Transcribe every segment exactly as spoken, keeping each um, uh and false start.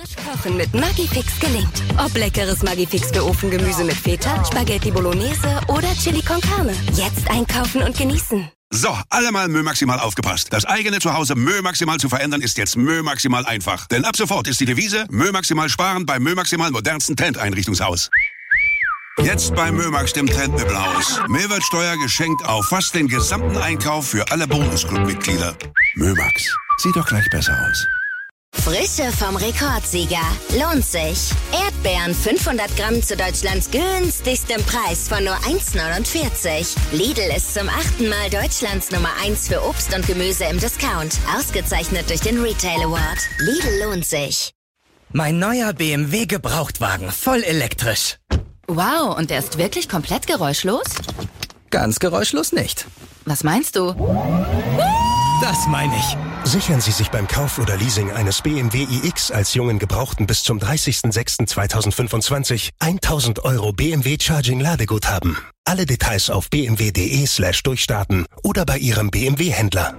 Kochen mit Maggi-Fix gelingt. Ob leckeres Maggi-Fix für Ofengemüse mit Feta, Spaghetti Bolognese oder Chili con Carne. Jetzt einkaufen und genießen. So, alle mal Mö Maximal aufgepasst. Das eigene Zuhause Mö Maximal zu verändern ist jetzt Mö Maximal einfach. Denn ab sofort ist die Devise Mö Maximal sparen beim Mö Maximal modernsten Trendeinrichtungshaus. Jetzt bei Mömax, dem Trendmöbelhaus. Mehrwertsteuer geschenkt auf fast den gesamten Einkauf für alle Bonusclub-Mitglieder. Mömax, sieht doch gleich besser aus. Frische vom Rekordsieger. Lohnt sich. Erdbeeren fünfhundert Gramm zu Deutschlands günstigstem Preis von nur eins neunundvierzig. Lidl ist zum achten Mal Deutschlands Nummer eins für Obst und Gemüse im Discount. Ausgezeichnet durch den Retail Award. Lidl lohnt sich. Mein neuer B M W Gebrauchtwagen. Voll elektrisch. Wow, und der ist wirklich komplett geräuschlos? Ganz geräuschlos nicht. Was meinst du? Das meine ich. Sichern Sie sich beim Kauf oder Leasing eines B M W iX als jungen Gebrauchten bis zum dreißigsten sechsten zweitausendfünfundzwanzig tausend Euro B M W Charging Ladeguthaben. Alle Details auf b m w punkt d e slash durchstarten oder bei Ihrem B M W-Händler.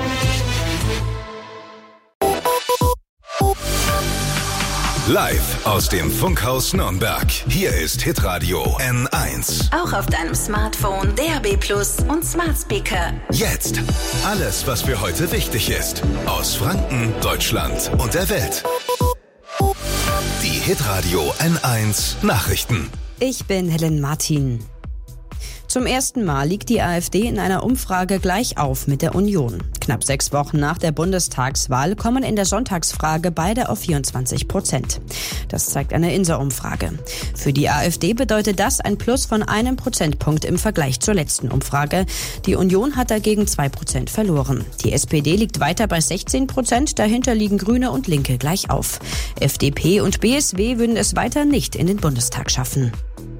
Live aus dem Funkhaus Nürnberg. Hier ist Hitradio N eins. Auch auf deinem Smartphone, D A B Plus und Smart Speaker. Jetzt alles, was für heute wichtig ist. Aus Franken, Deutschland und der Welt. Die Hitradio N eins Nachrichten. Ich bin Helen Martin. Zum ersten Mal liegt die AfD in einer Umfrage gleich auf mit der Union. Knapp sechs Wochen nach der Bundestagswahl kommen in der Sonntagsfrage beide auf vierundzwanzig Prozent. Das zeigt eine Insa-Umfrage. Für die AfD bedeutet das ein Plus von einem Prozentpunkt im Vergleich zur letzten Umfrage. Die Union hat dagegen zwei Prozent verloren. Die S P D liegt weiter bei sechzehn Prozent, dahinter liegen Grüne und Linke gleich auf. F D P und B S W würden es weiter nicht in den Bundestag schaffen.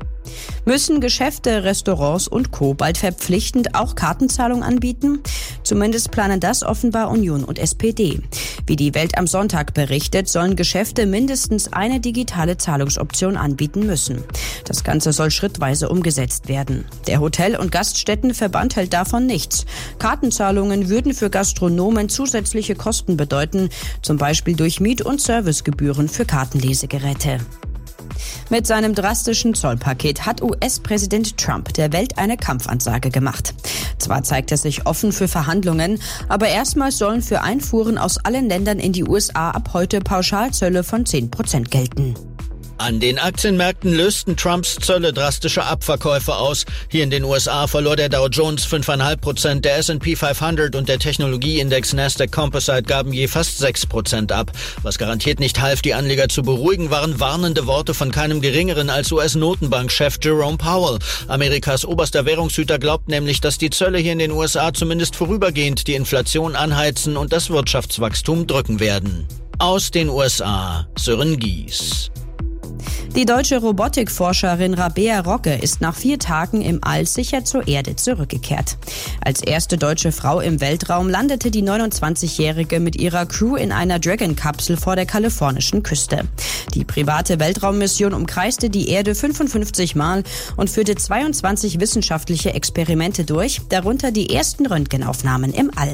Müssen Geschäfte, Restaurants und Co. bald verpflichtend auch Kartenzahlung anbieten? Zumindest planen das offenbar Union und S P D. Wie die Welt am Sonntag berichtet, sollen Geschäfte mindestens eine digitale Zahlungsoption anbieten müssen. Das Ganze soll schrittweise umgesetzt werden. Der Hotel- und Gaststättenverband hält davon nichts. Kartenzahlungen würden für Gastronomen zusätzliche Kosten bedeuten, zum Beispiel durch Miet- und Servicegebühren für Kartenlesegeräte. Mit seinem drastischen Zollpaket hat U S-Präsident Trump der Welt eine Kampfansage gemacht. Zwar zeigt er sich offen für Verhandlungen, aber erstmals sollen für Einfuhren aus allen Ländern in die U S A ab heute Pauschalzölle von zehn Prozent gelten. An den Aktienmärkten lösten Trumps Zölle drastische Abverkäufe aus. Hier in den U S A verlor der Dow Jones fünf Komma fünf Prozent, der S and P fünfhundert und der Technologieindex Nasdaq Composite gaben je fast sechs Prozent ab. Was garantiert nicht half, die Anleger zu beruhigen, waren warnende Worte von keinem geringeren als U S-Notenbankchef Jerome Powell. Amerikas oberster Währungshüter glaubt nämlich, dass die Zölle hier in den U S A zumindest vorübergehend die Inflation anheizen und das Wirtschaftswachstum drücken werden. Aus den U S A, Sören Gies. Die deutsche Robotikforscherin Rabea Rogge ist nach vier Tagen im All sicher zur Erde zurückgekehrt. Als erste deutsche Frau im Weltraum landete die neunundzwanzigjährige mit ihrer Crew in einer Dragon-Kapsel vor der kalifornischen Küste. Die private Weltraummission umkreiste die Erde fünfundfünfzig Mal und führte zweiundzwanzig wissenschaftliche Experimente durch, darunter die ersten Röntgenaufnahmen im All.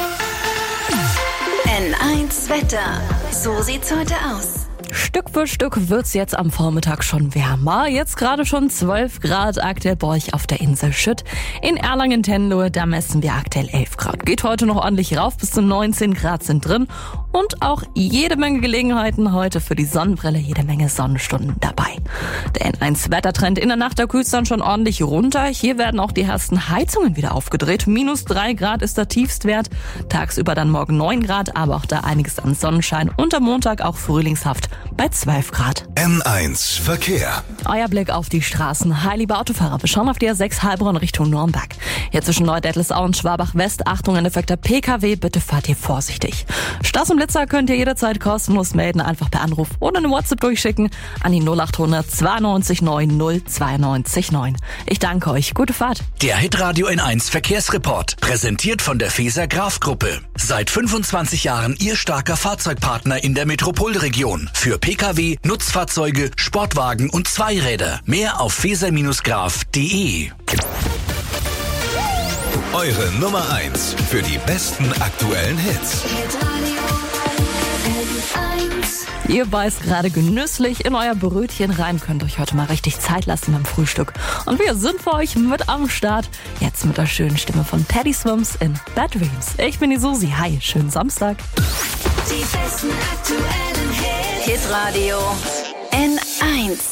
N eins Wetter. So sieht's heute aus. Stück für Stück wird's jetzt am Vormittag schon wärmer. Jetzt gerade schon zwölf Grad aktuell bei euch auf der Insel Schütt. In Erlangen-Tenlohe, da messen wir aktuell elf Grad. Geht heute noch ordentlich rauf, bis zu neunzehn Grad sind drin. Und auch jede Menge Gelegenheiten heute für die Sonnenbrille, jede Menge Sonnenstunden dabei. Der N eins Wettertrend in der Nacht, da kühlt's dann schon ordentlich runter. Hier werden auch die ersten Heizungen wieder aufgedreht. Minus drei Grad ist der Tiefstwert. Tagsüber dann morgen neun Grad, aber auch da einiges an Sonnenschein. Und am Montag auch frühlingshaft bei zwölf Grad. N eins Verkehr. Euer Blick auf die Straßen. Hi, liebe Autofahrer, wir schauen auf die A sechs Heilbronn Richtung Nürnberg. Hier zwischen Neu-Detlersau und Schwabach-West. Achtung, ein defekter P K W, bitte fahrt hier vorsichtig. Stars und Blitzer könnt ihr jederzeit kostenlos melden, einfach per Anruf oder eine WhatsApp durchschicken an die null achthundert zweiundneunzig neun null zweiundneunzig neun. Ich danke euch, gute Fahrt. Der Hitradio N eins Verkehrsreport, präsentiert von der Feser Graf Gruppe. Seit fünfundzwanzig Jahren Ihr starker Fahrzeugpartner in der Metropolregion. Für P K W, Nutzfahrzeuge, Sportwagen und Zweiräder. Mehr auf feser graf punkt de. Eure Nummer eins für die besten aktuellen Hits. Ihr beißt gerade genüsslich in euer Brötchen rein, könnt euch heute mal richtig Zeit lassen beim Frühstück. Und wir sind für euch mit am Start. Jetzt mit der schönen Stimme von Teddy Swims in Bad Dreams. Ich bin die Susi. Hi, schönen Samstag. Die besten aktuellen Hits. Hitradio N eins.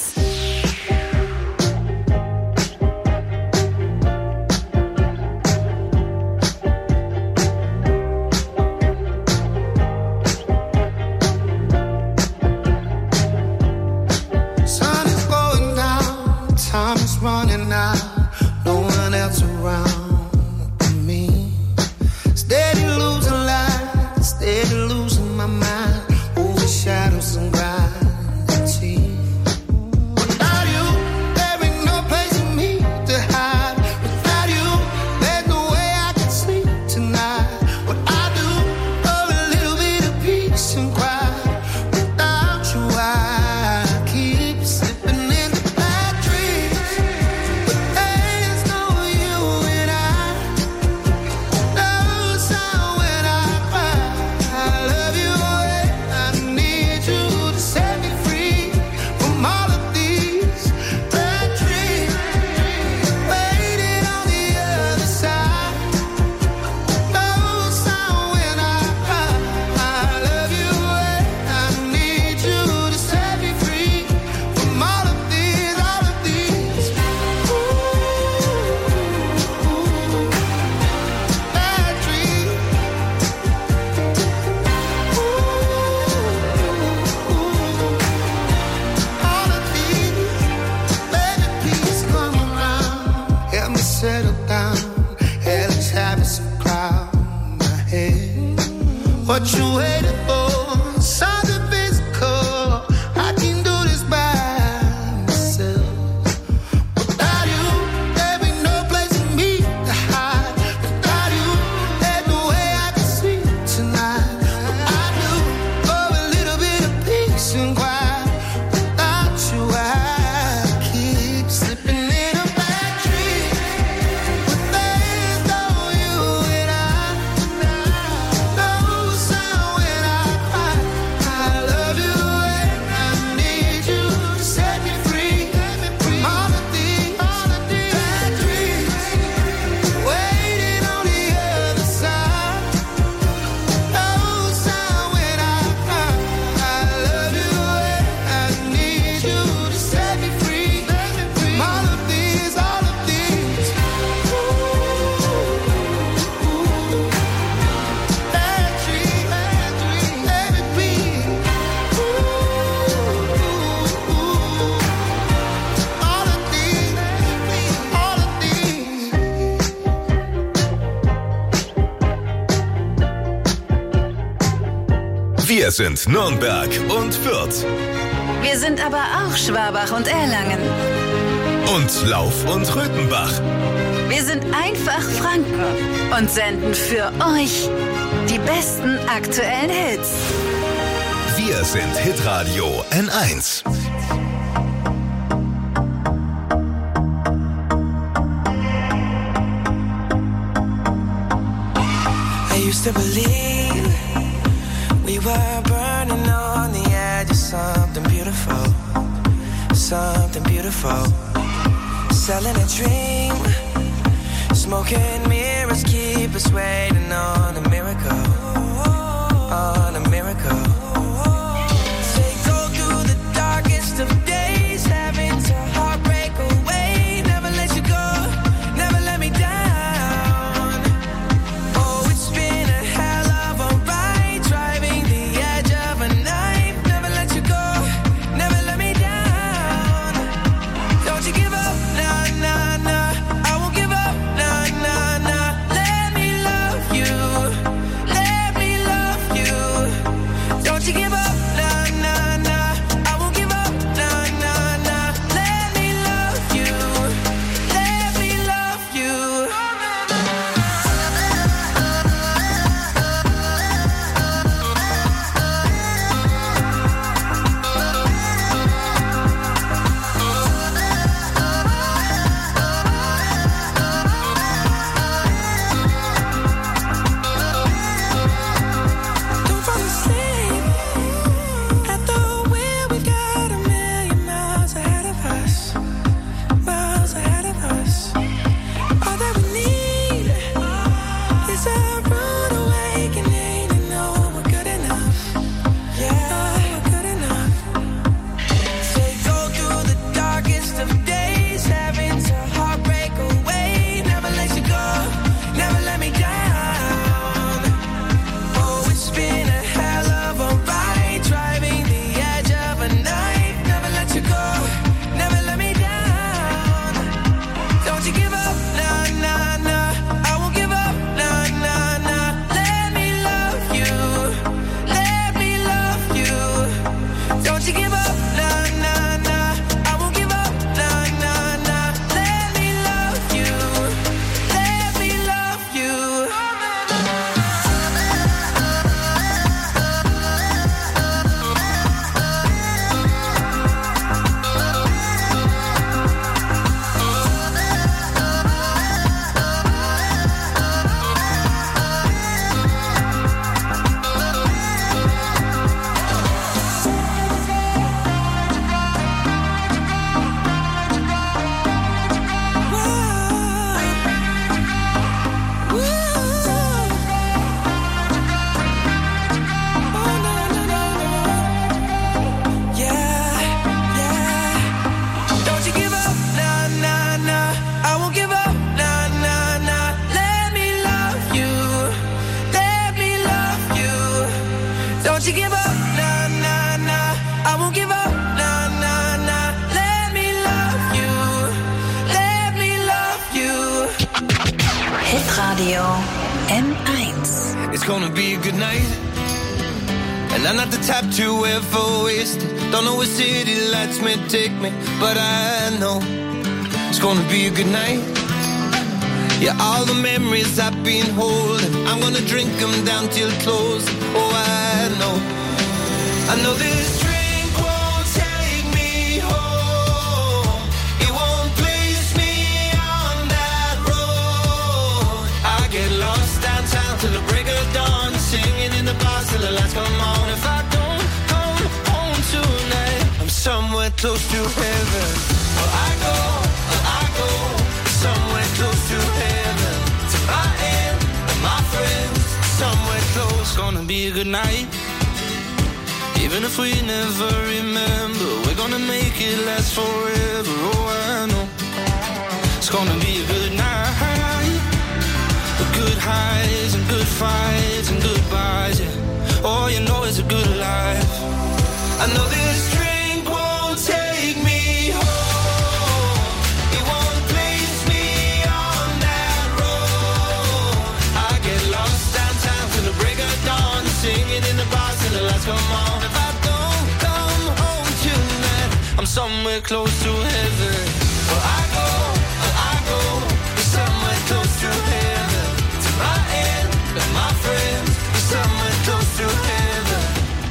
Running out, no one else around me. Steady losing light, steady losing my mind. Over shadows and gravity. Without you, there ain't no place for me to hide. Without you, there's no way I can sleep tonight. What I do for a little bit of peace and quiet. Without you, I keep slipping in the bad dreams. What you waiting for? Something physical. I can do this by myself. Without you, there ain't no place for me to hide. Without you, there's no way I can sleep tonight. What I do for a little bit of peace and quiet. Without you, I keep slipping in a bad dream. But there's no you and I. No sound when I cry. I love you and I need you to set me free from all of these bad dreams. Waiting on the other side. No sound when I cry. I love you and I need you to set me free from all of these, all of these bad dreams, bad dreams, let it be. All of these, all of these. Wir sind Nürnberg und Fürth Wir sind aber auch Schwabach und Erlangen. und Lauf und Röthenbach. Wir sind einfach Franken und senden für euch die besten aktuellen Hits. Wir sind Hitradio N eins. I used to believe we were burning on the edge of something beautiful, something beautiful. Selling a dream, smoking mirrors keep us waiting on a miracle, on a miracle. Say go through the darkest of days, having to heartbreak away, never let you go, never let me down. Oh, it's been a hell of a ride, driving the edge of a knife, never let you go, never let me down. Don't you give up, nah, nah, nah, I won't give up, nah, nah, nah. Let me love you, let me love you. Radio N eins. It's gonna be a good night. And I'm not the type to ever waste it. Don't know where city lights may take me, but I know it's gonna be a good night. Yeah, all the memories I've been holding, I'm gonna drink them down till close. Oh, I know, I know this drink won't take me home. It won't place me on that road. I get lost downtown till the break of dawn, singing in the bars till the lights come on. If I don't come home tonight, I'm somewhere close to heaven. Well, I go, well, I go somewhere close to heaven. To my end and my friends, somewhere close. Gonna be a good night. Even if we never remember, we're gonna make it last forever. Oh, I know it's gonna be a good night. Good highs and good fights and goodbyes, yeah. Oh, you know it's a good life. I know this drink won't take me home. It won't place me on that road. I get lost downtown till the break of dawn, singing in the bars till the lights come on. If I don't come home tonight, I'm somewhere close to heaven. Well, I go, well, I go somewhere close to heaven. My end and my friends, somewhere close to heaven.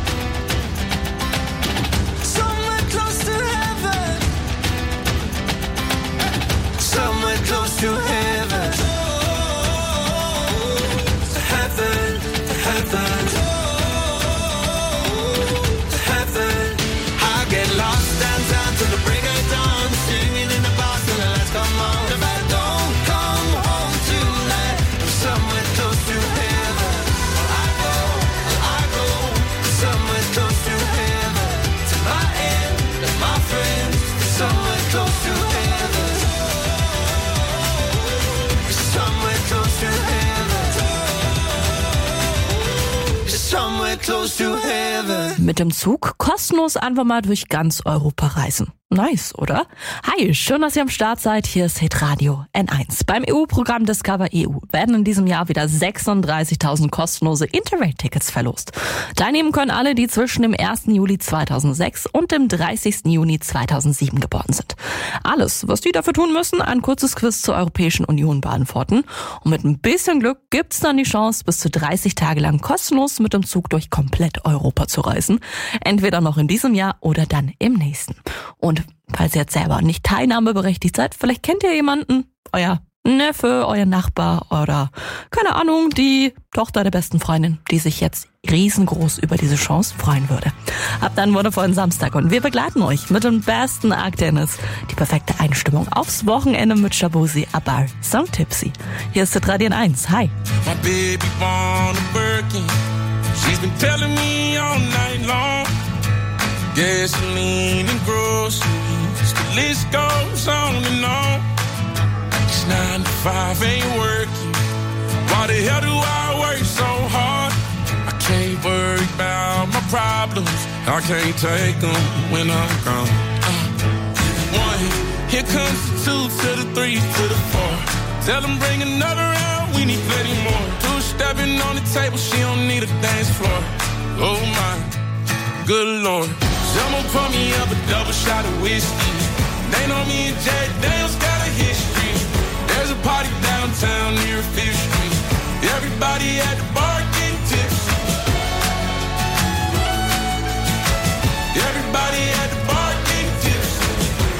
Somewhere close to heaven. Somewhere close to heaven. To heaven, to heaven. To heaven. I get lost downtown till the break of dawn, singing in the bars till the lights come on. If I don't come home tonight, somewhere close to heaven. I go, I go, somewhere close to heaven. To my end and my friends, somewhere close to heaven. Somewhere close to heaven. Somewhere close to heaven. Mit dem Zug kostenlos einfach mal durch ganz Europa reisen. Nice, oder? Hi, schön, dass ihr am Start seid. Hier ist Hitradio N eins. Beim E U-Programm Discover E U werden in diesem Jahr wieder sechsunddreißigtausend kostenlose Interrail-Tickets verlost. Teilnehmen können alle, die zwischen dem ersten Juli zweitausendsechs und dem dreißigsten Juni zweitausendsieben geboren sind. Alles, was die dafür tun müssen, ein kurzes Quiz zur Europäischen Union beantworten. Und mit ein bisschen Glück gibt's dann die Chance, bis zu dreißig Tage lang kostenlos mit dem Zug durch komplett Europa zu reisen. Entweder noch in diesem Jahr oder dann im nächsten. Und falls ihr jetzt selber nicht teilnahmeberechtigt seid, vielleicht kennt ihr jemanden, euer Neffe, euer Nachbar oder, keine Ahnung, die Tochter der besten Freundin, die sich jetzt riesengroß über diese Chance freuen würde. Habt einen wundervollen Samstag und wir begleiten euch mit dem besten Akt Dennis. Die perfekte Einstimmung aufs Wochenende mit Shabuzi Abar Song Tipsy. Hier ist Radio eins. Hi. My baby born a Birkin. She's been telling me all night long. Gasoline and groceries, the list goes on and on. It's nine to five, ain't working. Why the hell do I work so hard? I can't worry about my problems. I can't take them when I'm gone. Uh, one, here comes the two to the three to the four. Tell them bring another round, we need plenty more. Two stepping on the table, she don't need a dance floor. Oh my, good Lord. Someone pour me up a double shot of whiskey. They know me and Jack Daniels got a history. There's a party downtown near Fifth Street. Everybody at the bar getting tipsy. Everybody at the bar getting tipsy.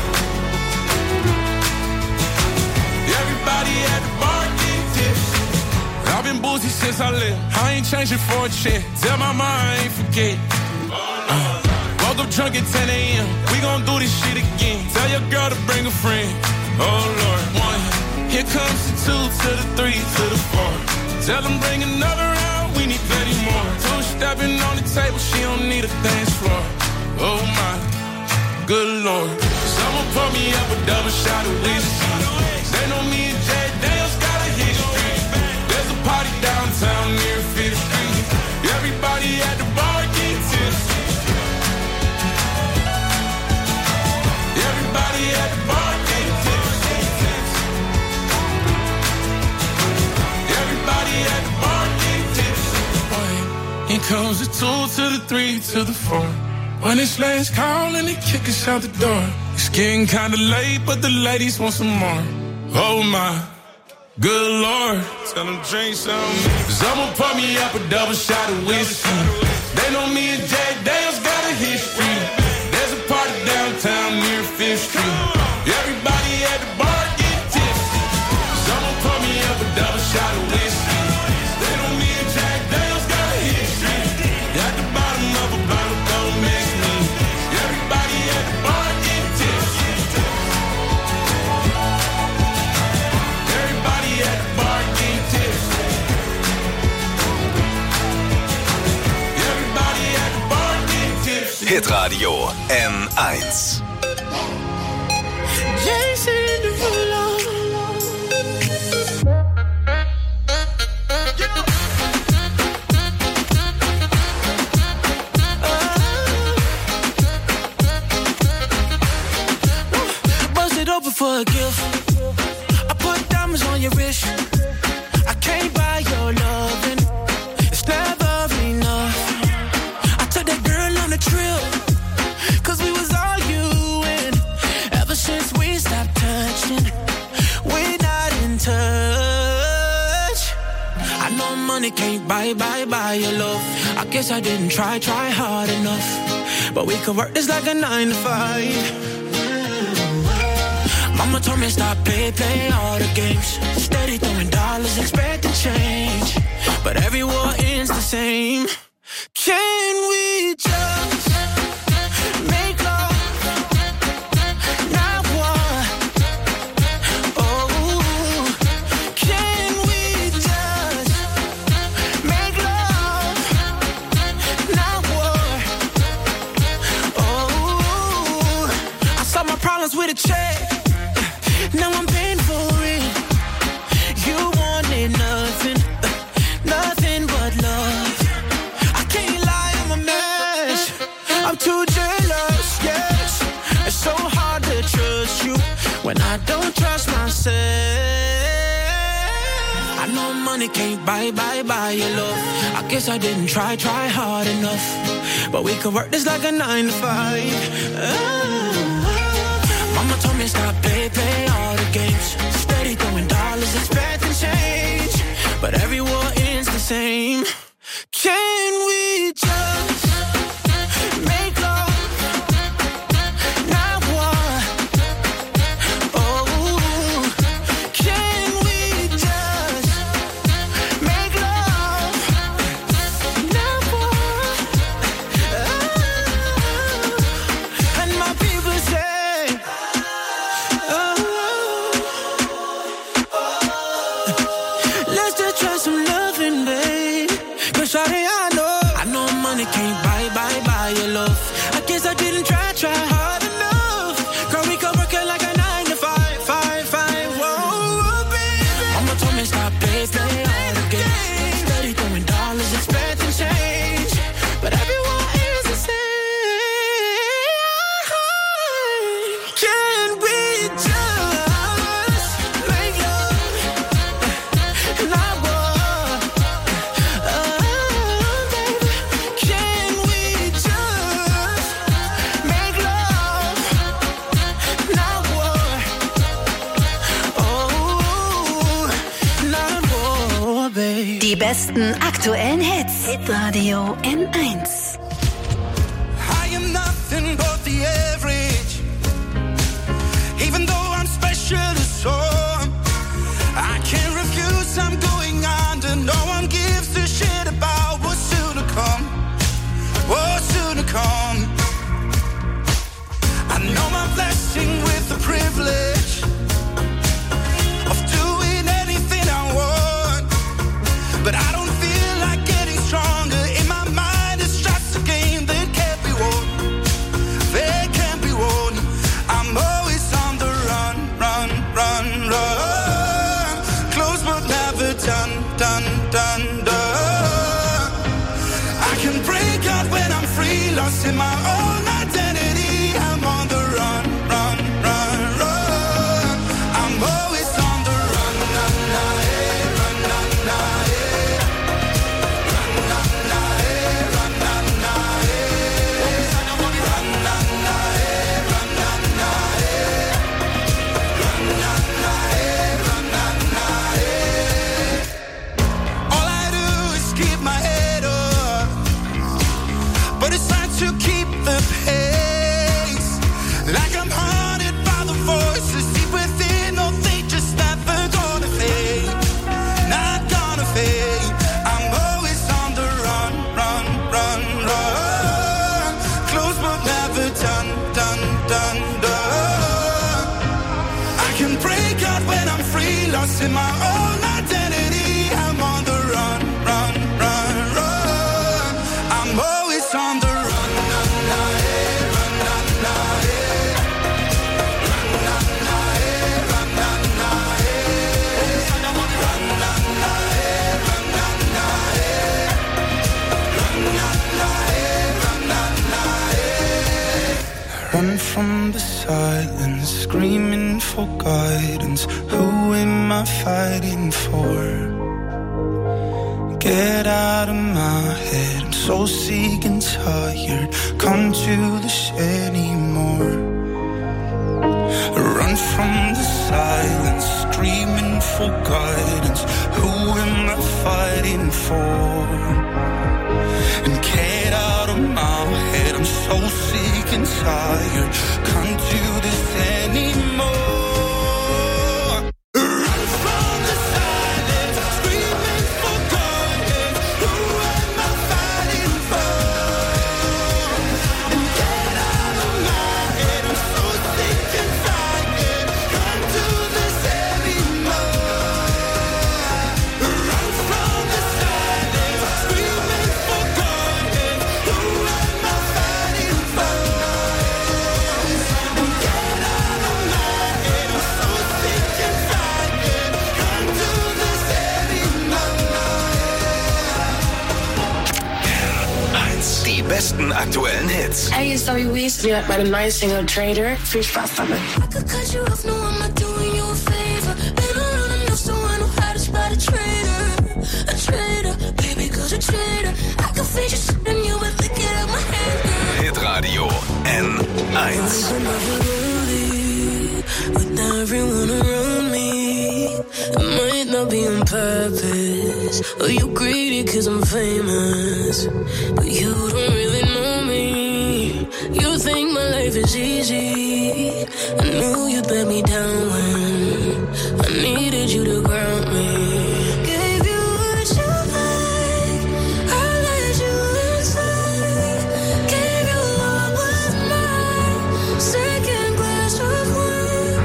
Everybody at the bar getting tipsy. I've been boozy since I left. I ain't changing for a check. Tell my mom I ain't forget. Uh. Woke up drunk at ten a.m. We gon' do this shit again. Tell your girl to bring a friend. Oh Lord, one. Here comes the two to the three to the four. Tell them bring another round. We need plenty more. Two stepping on the table. She don't need a dance floor. Oh my, good Lord. Someone pour me up a double shot of whiskey. They know me and Jack Daniels got a history. There's a party downtown near Fifth Street. Everybody at the bar getting tipsy. Everybody at the bar getting tipsy. comes the two to the three to the four. When it's last call and they kick us out the door. It's getting kinda late, but the ladies want some more. Oh my, good Lord. Tell them drink some. Someone pour me up a double shot of whiskey. They know me and Jack Daniels got a history. There's a party downtown near Fifth Street. Everybody at the bar get tipsy. Someone pour me up a double shot of whiskey. They know me and Jack Daniels got a history. At the bottom of a bottle, don't mix me. Everybody at the bar get tipsy. Everybody at the bar get tipsy. Everybody at the bar get tipsy. Hitradio N eins. Jason Derulo. Open for a gift. I put diamonds on your wrist. I can't buy your loving. It's never enough. I took that girl on a trip, cause we was arguing. Ever since we stopped touching, we're not in touch. I know money can't buy, buy, buy your love. I guess I didn't try, try hard enough. But we could work this like a nine to five. Mama told me stop, play, play all the games. Steady throwing dollars, expecting change. But every war ends the same. Can we just make love, not war? Oh, can we just make love, not war? Oh, I solved my problems with a check. Now I'm paying for it. You wanted nothing, nothing but love. I can't lie, I'm a mess. I'm too jealous, yes. It's so hard to trust you when I don't trust myself. I know money can't buy, buy, buy your love. I guess I didn't try, try hard enough. But we could work this like a nine to five. Oh. Mama told me stop, play, play all the games. Steady throwing dollars, expecting change. But every war ends the same. Can we just make love, not war? Oh, can we just make love, not war? Oh, and my people say, shawty, I know, I know money can't buy, buy, buy your love. I guess I didn't try, try hard enough. Girl, we could work it like a nine to five, five, five. Whoa, baby. Mama told me stop, play, play all the games. Steady throwing dollars, expecting change. But everyone is the same. Can we just make love, not war? Die besten aktuellen Hits. Hitradio N eins. I am nothing but the average. Even though I'm special to some, I can't refuse, I'm going under. No one gives a shit about what's soon to come. What's soon to come. I know my blessing with the privilege of doing anything I want. But I don't feel like getting stronger. In my mind, it's just a game that can't be won. They the pace. Like I'm haunted by the voices deep within. Oh, they just never gonna fade. Not gonna fade. I'm always on the run, run, run, run. Close but never done, done, done, done. I can break out when I'm free, lost in my own identity. I'm on the run, run, run, run. I'm always on the run, na, na, eh, run, na, na, eh. Run, na, na, eh, run, na, na, eh. Run, na, na, eh, run, na, na, eh. Run, na, na, eh, run, na, na, eh. Run from the silence, screaming for guidance. Who am I fighting for? Get out of my head, I'm so sick and tired. Come to this anymore. Run from the silence, screaming for guidance. Who am I fighting for? And get out of my head, I'm so sick and tired. Come to this anymore. Die besten aktuellen Hits. Hey, it's W Weezy met met een nice single Trader. Viel Spaß damit. I could cut you off, no, I'm not doing you a favor. Been around enough so I know how to spot a traitor. A traitor, baby, cause a traitor. I can face you sitting you with the get out my hand, girl. Hitradio N eins. With everyone around me, it might not be on purpose. Or you greedy cause I'm famous, but you don't really know me. You think my life is easy. I knew you'd let me down when I needed you to ground me. Gave you what you like, I let you inside. Gave you all was mine, second glass of wine.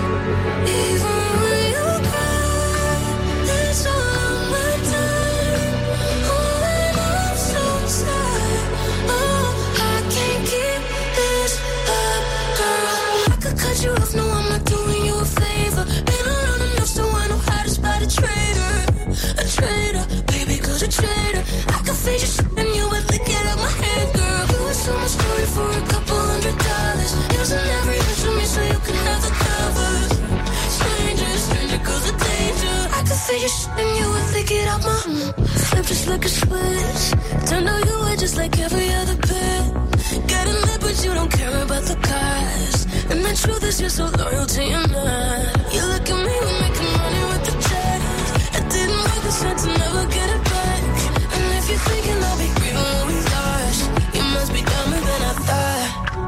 Even when you cry, it's all my time. Oh, and I'm so sad. Oh, I can't keep this up, girl. I could cut you off, no, I'm not doing you a favor. Been around enough so I know how to spot a traitor. A traitor, baby, cause a traitor. I can face you sitting you with the get out my hand, girl. You was on my story for a couple hundred dollars. It was in every inch of me so you can have the covers. Stranger, stranger, cause the danger. I can face you sitting you with the get out my flip just like a switch. Turned out you were just like every other bit. Got a lip but you don't care about the cost. And the truth is you're so loyal to your man. You look at me, we're making money with the checks. It didn't make sense to never get it back. And if you're thinking I'll be grieving what we lost, you must be dumber than I thought.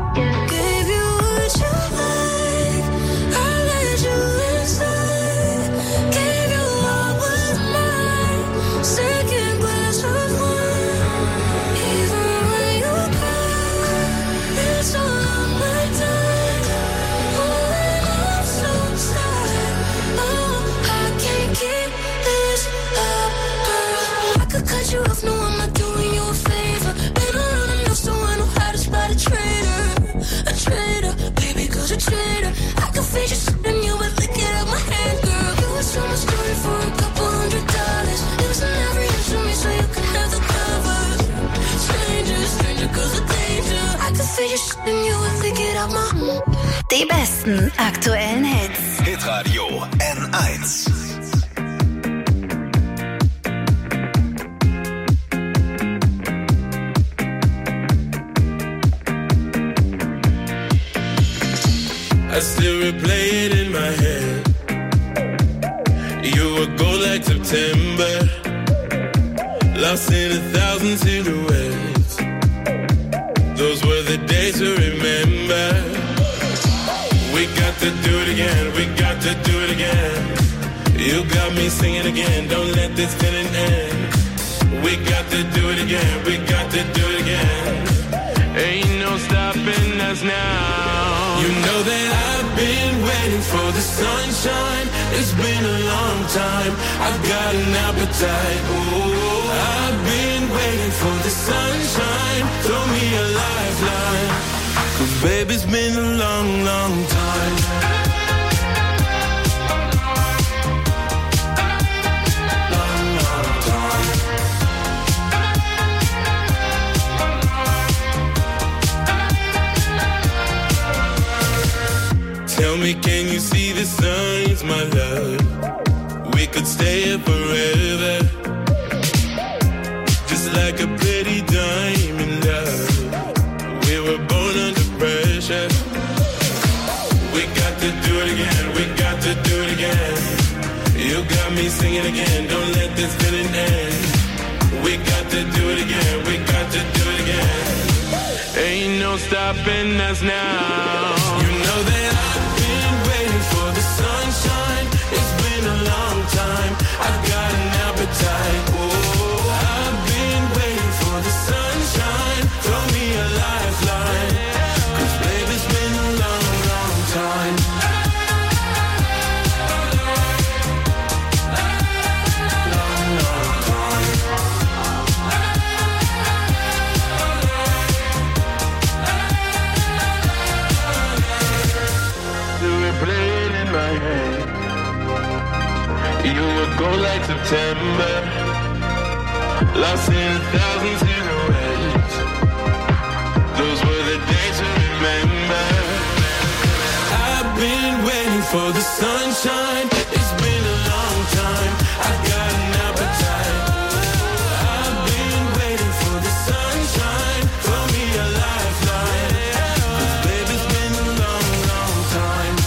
Gave you what you like, I let you inside. Gave you all was mine, second glass of wine. Even when you cry, it's all my time. Oh, and I'm so sad. Oh, I can't keep this up, girl. I could cut you off, no, I'm not doing you a favor. Been around enough so I know how to spot a traitor. A traitor, baby, cause a traitor. I can face you sitting you with the get out my hand, girl. You was on my story for a couple hundred dollars. It was in every inch of me so you can have the covers. Stranger, stranger, cause the danger. I can face you sitting you with the get out my Die besten aktuellen Hits. Hitradio N eins. I still replay it in my head. You were gold like September, lost in a thousand silhouettes. Those were the days day to remember. We got to do it again, we got to do it again. You got me singing again, don't let this feeling end. We got to do it again, we got to do it again. Ain't no stopping us now. You know that I've been waiting for the sunshine. It's been a long time. I've got an appetite. Ooh, I've been waiting for the sunshine. Throw me a lifeline. 'Cause baby, it's been a long, long time. Long, long time. Tell me, can you see the signs, my love? We could stay here forever. Just like a pretty diamond, love. We were born under pressure. We got to do it again, we got to do it again. You got me singing again, don't let this feeling end. We got to do it again, we got to do it again. Ain't no stopping us now. You know that I've been waiting for the sunshine. It's been a long time. I've got an appetite. Oh, I've been waiting for the sunshine. Throw me a lifeline. 'Cause baby, it's been a long, long time. Long, long time. Playing in my head. You would go like September, lost in a thousand silhouettes. Those were the days to remember. I've been waiting for the sunshine. It's been a long time. I've got an appetite. I've been waiting for the sunshine. Throw me a lifeline. 'Cause baby, it's been a long, long time.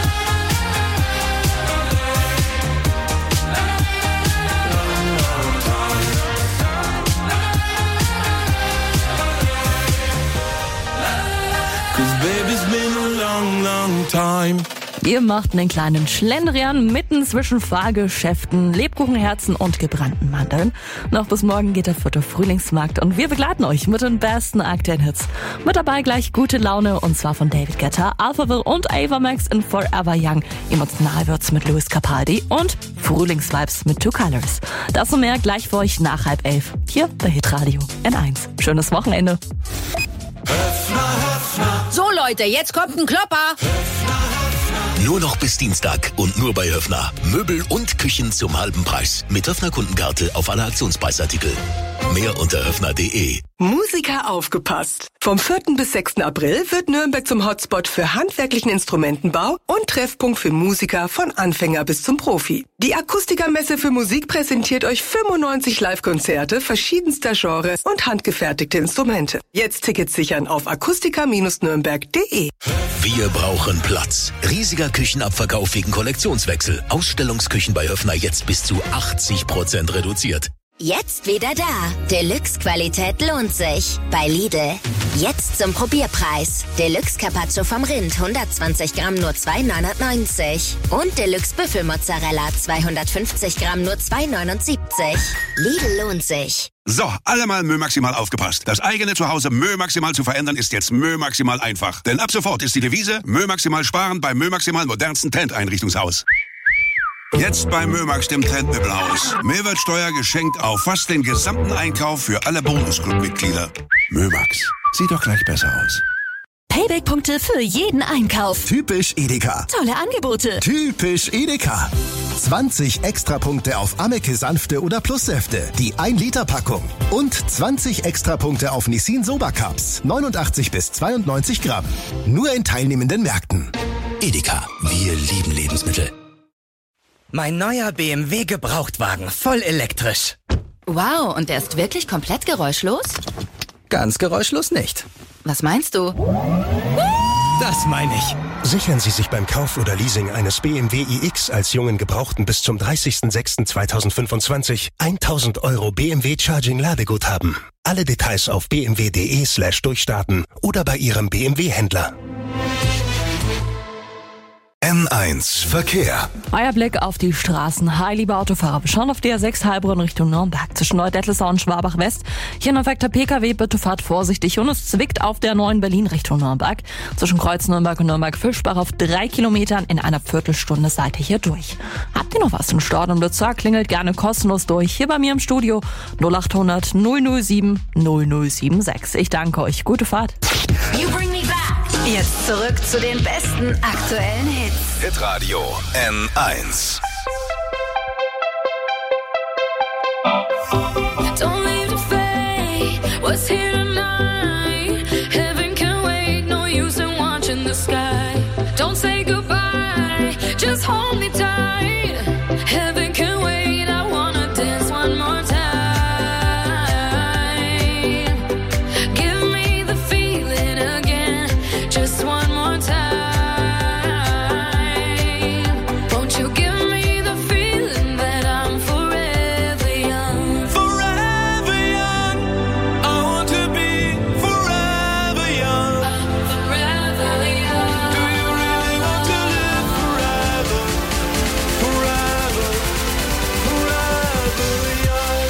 Long, long time. Wir machten einen kleinen Schlendrian mitten zwischen Fahrgeschäften, Lebkuchenherzen und gebrannten Mandeln. Noch bis morgen geht der vierte Frühlingsmarkt und wir begleiten euch mit den besten aktuellen Hits. Mit dabei gleich gute Laune und zwar von David Guetta, Alphaville und Ava Max in Forever Young. Emotional wird's mit Louis Capaldi und Frühlingsvibes mit Two Colors. Das und mehr gleich für euch nach halb elf. Hier bei Hitradio N eins. Schönes Wochenende. So Leute, jetzt kommt ein Klopper. Nur noch bis Dienstag und nur bei Höfner. Möbel und Küchen zum halben Preis. Mit Höfner-Kundenkarte auf alle Aktionspreisartikel. Mehr unter höfner punkt de. Musiker aufgepasst! Vom vierten bis sechsten April wird Nürnberg zum Hotspot für handwerklichen Instrumentenbau und Treffpunkt für Musiker von Anfänger bis zum Profi. Die Akustikermesse für Musik präsentiert euch fünfundneunzig Live-Konzerte verschiedenster Genres und handgefertigte Instrumente. Jetzt Tickets sichern auf akustiker Bindestrich nürnberg punkt de. Wir brauchen Platz. Riesiger Küchenabverkauf wegen Kollektionswechsel. Ausstellungsküchen bei Höfner jetzt bis zu achtzig Prozent reduziert. Jetzt wieder da. Deluxe-Qualität lohnt sich. Bei Lidl. Jetzt zum Probierpreis. Deluxe Carpaccio vom Rind hundertzwanzig Gramm nur zwei neunundneunzig. Und Deluxe Büffelmozzarella zweihundertfünfzig Gramm nur zwei neunundsiebzig. Lidl lohnt sich. So, alle mal Mö Maximal aufgepasst. Das eigene Zuhause Mö Maximal zu verändern ist jetzt Mö Maximal einfach. Denn ab sofort ist die Devise Mö Maximal sparen beim Mö Maximal modernsten Tent-Einrichtungshaus. Jetzt bei Mömax, dem Trendmöbelhaus. Mehrwertsteuer geschenkt auf fast den gesamten Einkauf für alle Bonusclub-Mitglieder. Mömax, sieht doch gleich besser aus. Payback-Punkte für jeden Einkauf. Typisch Edeka. Tolle Angebote. Typisch Edeka. zwanzig Extrapunkte auf Ameke Sanfte oder Plussäfte, die ein Liter Packung. Und zwanzig Extrapunkte auf Nissin Soba Cups, neunundachtzig bis zweiundneunzig Gramm. Nur in teilnehmenden Märkten. Edeka, wir lieben Lebensmittel. Mein neuer B M W Gebrauchtwagen, voll elektrisch. Wow, und der ist wirklich komplett geräuschlos? Ganz geräuschlos nicht. Was meinst du? Da Das meine ich. Sichern Sie sich beim Kauf oder Leasing eines B M W iX als jungen Gebrauchten bis zum dreißigsten sechsten zweitausendfünfundzwanzig tausend Euro B M W Charging Ladeguthaben. Alle Details auf bmw.de slash durchstarten oder bei Ihrem B M W-Händler. N eins Verkehr. Euer Blick auf die Straßen. Hi, liebe Autofahrer. Wir schauen auf die A sechs Heilbronn Richtung Nürnberg. Zwischen Neu-Dettlesau und Schwabach West. Hier ein perfekter P K W. Bitte fahrt vorsichtig. Und es zwickt auf der neuen Berlin Richtung Nürnberg. Zwischen Kreuz Nürnberg und Nürnberg-Fischbach auf drei Kilometern. In einer Viertelstunde seid ihr hier durch. Habt ihr noch was im Stau im Bezirk? Klingelt gerne kostenlos durch. Hier bei mir im Studio null acht hundert null null sieben null null sieben sechs. Ich danke euch. Gute Fahrt. You bring me back. Jetzt zurück zu den besten aktuellen Hits. Hitradio N eins. Don't leave the fate. What's here tonight? Heaven can wait. No use in watching the sky. Don't say goodbye. Just hold me tight. Heaven can wait. I wanna dance one more time. Give me the feeling again. Just one more time. Won't you give me the feeling that I'm forever young? Forever young. I want to be forever young. I'm forever young. Do you really want to live forever? Forever, forever young.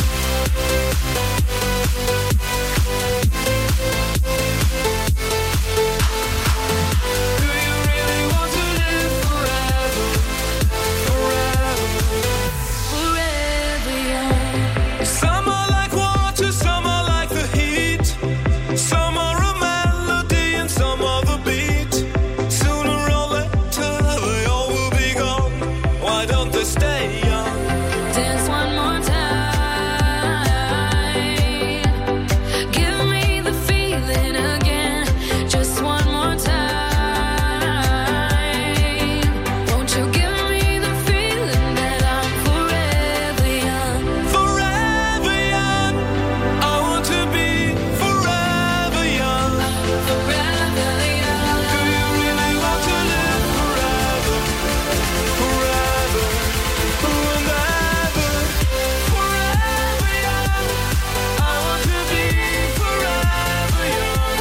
Do you really want to live forever? Forever, Forever young. some are like water, some are like the heat. Some are a melody and some are the beat. Sooner or later they all will be gone. Why don't they stay young? Dance one more time. Give me the feeling again. Just one more time. Won't you give me the feeling that I'm forever young? Forever young. I want to be forever young. Forever young. Do you really want to live forever? Forever, forever, forever young. I want to be forever young.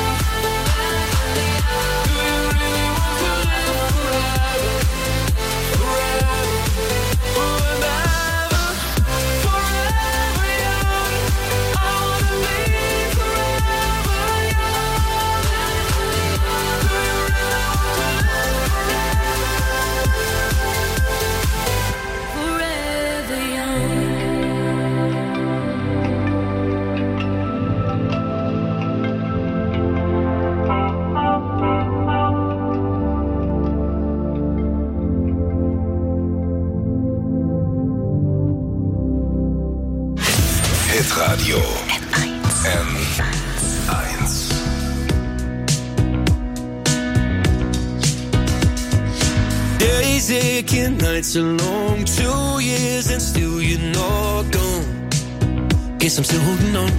Do you really want to live forever? Forever, forever, forever young. I want to be forever young. Do you really want to live Forever young. Hitradio N eins. Days aching, nights are long, two years and still you're not gone. Guess I'm still holding on.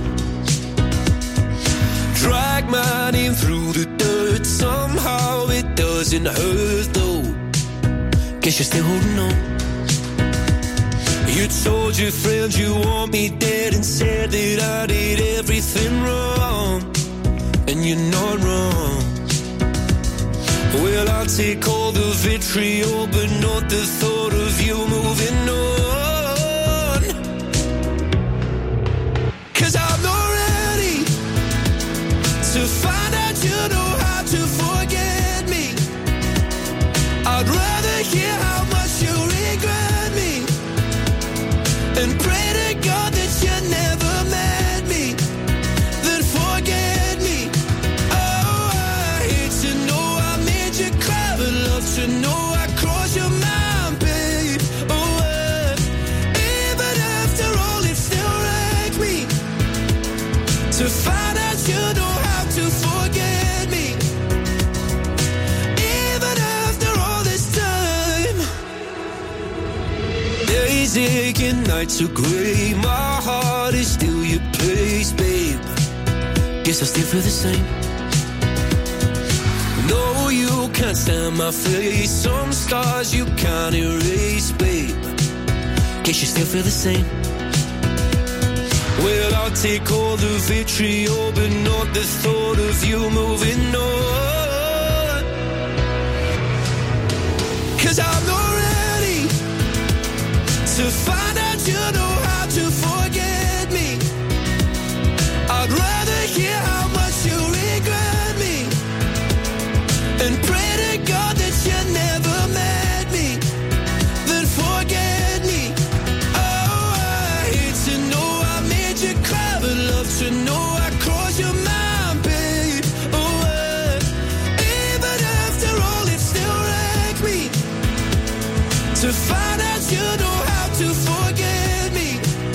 Drag my name through the dirt, somehow it doesn't hurt though. Guess you're still holding on. You told your friends you want me dead and said that I did everything wrong. And you're not wrong. Well, I'll take all the vitriol, but not the thought of you moving on. 'Cause I'm not ready to find out you know how to forget me. I'd rather hear how much you regret me and pray to God that you never met me, then forget me. Oh, I hate to know I made you cry, but love to know I crossed your mind, babe. Oh, uh, even after all, it still wrecks me to find out you know how to forget me. Even after all this time, days aching, nights are gray. My heart is still your place, babe. Guess I still feel the same. No you can't stand my face. Some stars you can't erase, babe. Guess you still feel the same. Well, I'll take all the vitriol, but not the thought of you moving on. 'Cause I'm not ready to find out you know how to forget me. I'd rather hear how much you regret me and pray to God that you never met me, then forget me. Oh, I hate to know I made you cry, but love to know I crossed your mind, babe. Oh, uh, even after all, it still wrecked me to find out you know how to forget me.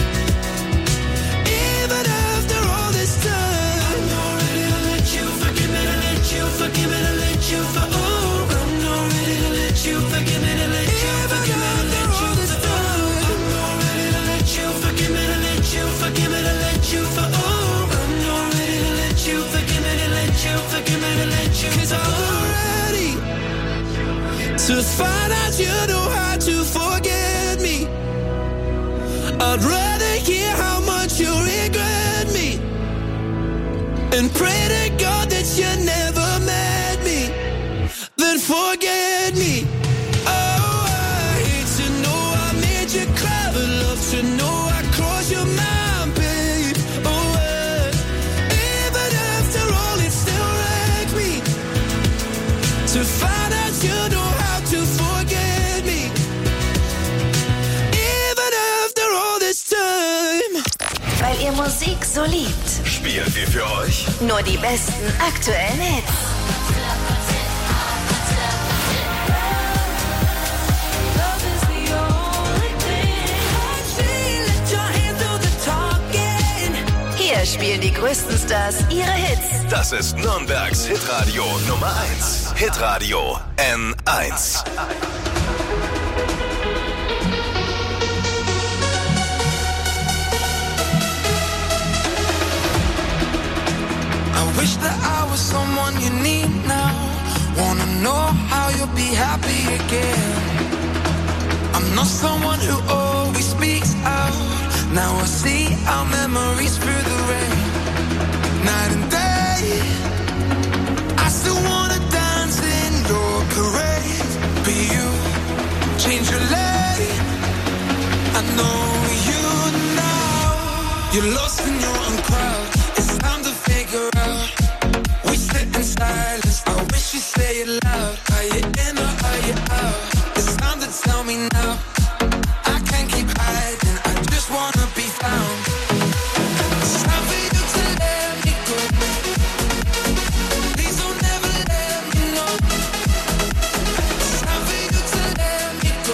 Even after all this time, I'm not ready to let you forgive me, to let you forgive me, to let you for oh, I'm not ready to let you forgive me, to let you forgive me, to let you for oh, I'm not ready to let you forgive me, to let you forgive me, to let you for oh, I'm not ready to let you forgive me, to let you forgive me, to let you 'cause I'm not ready to find out you know how to forget me. I'd rather hear how much you regret me and pray to God that you never met me, then forget me. Oh, I hate to know I made you cry, but love to know I crossed your mind, babe. Oh, uh, even after all, it still wrecked me to find out you know how to forget me. Even after all this time. Weil ihr Musik so liebt. Spielen wir für euch Nur die besten aktuellen Hits. Hier spielen die größten Stars ihre Hits. Das ist Nürnbergs Hitradio Nummer eins. Hitradio N eins. I wish that I was someone you need now. Wanna know how you'll be happy again. I'm not someone who always speaks out. Now I see our memories through the rain. Night and day, I still wanna dance in your parade. But you change your lane. I know you now. You're lost in your own crowd. It's time to figure out. We sit in silence. I wish you'd say it loud. Are you in or are you out? It's time to tell me now. I can't keep hiding. I just wanna be found. It's time for you to let me go. Please don't ever let me know. It's time for you to let me go.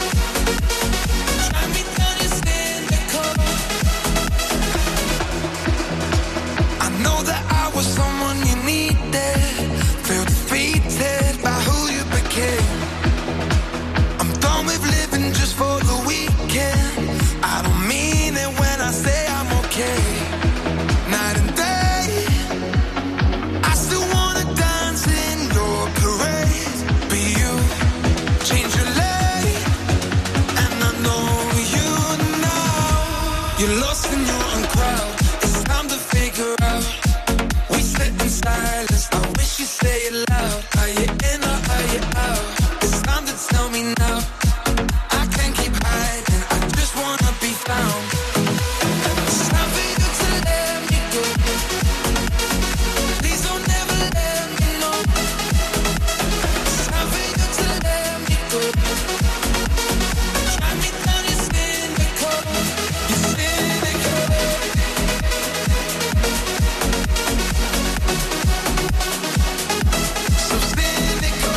Try me down, you're cynical. I know that I was someone you needed. Feel defeated by who you became. I'm done with living just for the weekend. I don't mean it when I say I'm okay. Night and day, I still wanna dance in your parade. But you change your lane, and I know you now. You're lost in your own crowd. It's time to figure out. We sit in silence. I wish you'd say it loud. Are you in or are you out? It's time to tell me now. I can't keep hiding. I just wanna be found. It's time for you to let me go. Please don't ever let me know. It's time for you to let me go. Try me down, you're cynical. You're cynical. So cynical.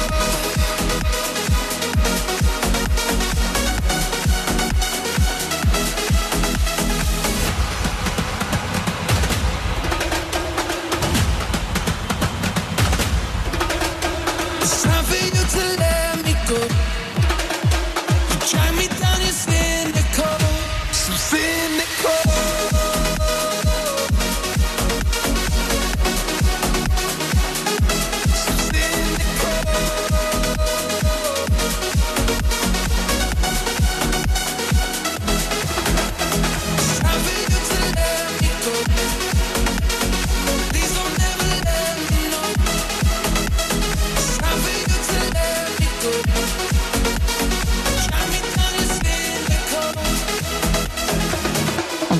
It's time for you to let me go. You try me down, you're cynical. So cynical. So cynical.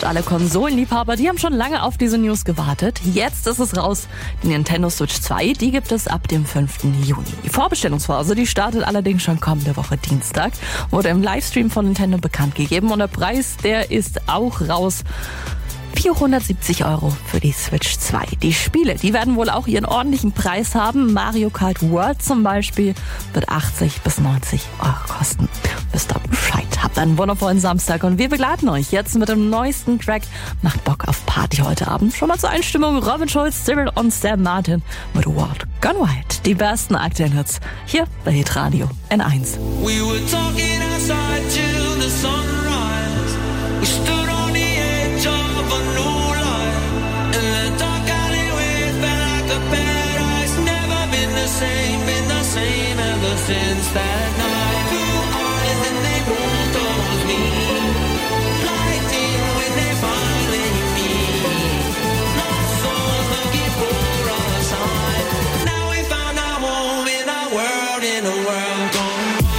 alle Konsolenliebhaber, die haben schon lange auf diese News gewartet. Jetzt ist es raus. Die Nintendo Switch zwei, die gibt es ab dem fünften Juni. Die Vorbestellungsphase, die startet allerdings schon kommende Woche Dienstag. Wurde im Livestream von Nintendo bekannt gegeben und der Preis, der ist auch raus. vierhundertsiebzig Euro für die Switch zwei. Die Spiele, die werden wohl auch ihren ordentlichen Preis haben. Mario Kart World zum Beispiel wird achtzig bis neunzig Euro kosten. Wisst ihr Bescheid. Habt einen wundervollen Samstag und wir begleiten euch jetzt mit dem neuesten Track. Macht Bock auf Party heute Abend. Schon mal zur Einstimmung Robin Schulz, Cyril und Sam Martin mit World Gone Wild. Die besten aktuellen Hits hier bei Hitradio N eins. We were talking outside till the sunrise. We stood on the edge of a new life. In the dark alleyway, felt like a paradise. Never been the same, been the same ever since that night. Blue eyes and they moved towards me. Lightning when they finally meet. Lost souls looking for a sign. Now we found our home in a world, in a world gone.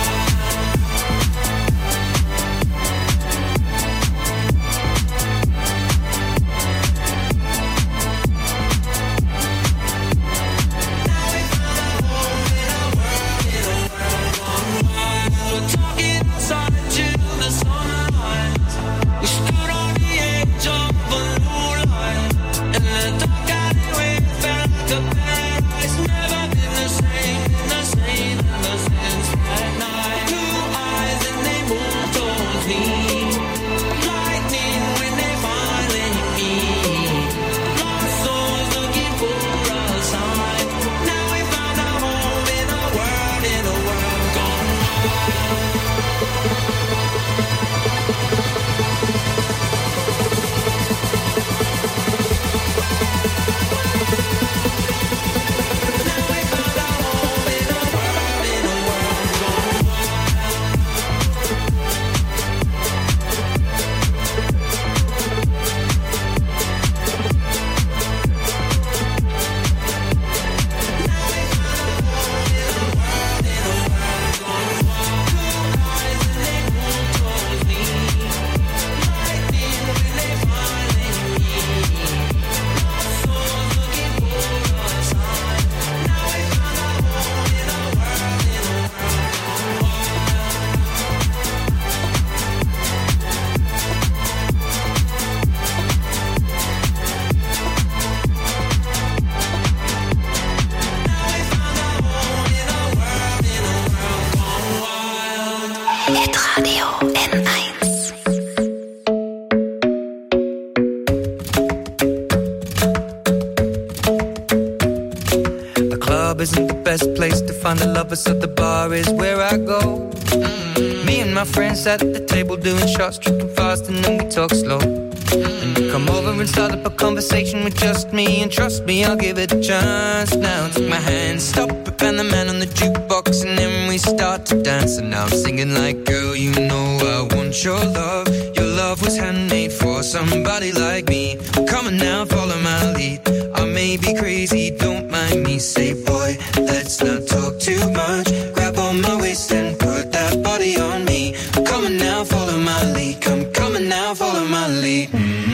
So the bar is where I go. Mm-hmm. Me and my friends at the table doing shots, tripping fast, and then we talk slow. Mm-hmm. And you come over and start up a conversation with just me, and trust me, I'll give it a chance. Now take my hand, stop it, and the man on the jukebox, and then we start to dance. And now I'm singing like, girl, you know I want your love. Your love was handmade for somebody like me. Come on now, follow my lead. I may be crazy, don't mind me. Say, boy, let's not talk too much. Grab on my waist and put that body on me. Come on now, follow my lead. Come, come on now, follow my lead.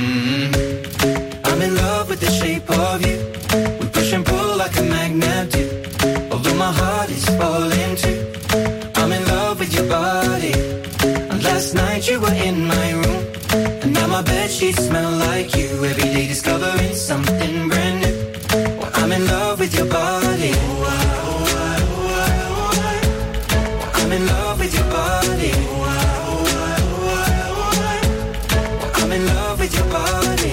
Mm-hmm. I'm in love with the shape of you. We push and pull like a magnet do. Although my heart is falling too. I'm in love with your body. And last night you were in my room. And now my bedsheets smell like you. Every day discovering something brand new. Well, I'm in love with your body. I'm in love with your body. I'm in love with your body.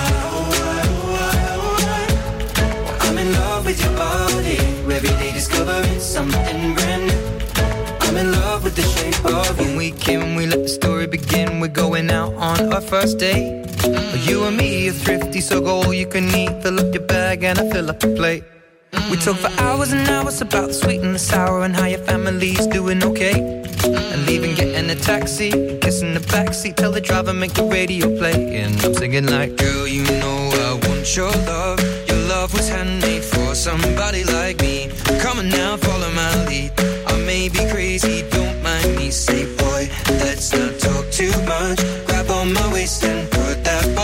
I'm in love with your body. Every day discovering something brand new. I'm in love with the shape of you. When we came, we let the story begin. We're going out on our first date. Mm. You and me are thrifty, so go all you can eat. Fill up your bag and I fill up the plate. Mm. We talk for hours and hours about the sweet and the sour and how your family's doing okay. Mm. And leaving, getting a taxi, kissing the backseat, tell the driver make the radio play. And I'm singing like, girl, you know I want your love. Your love was handmade for somebody like me. Come on now, follow my lead. I may be crazy, don't mind me. Say, boy, let's not talk too much. Grab on my waist and put that body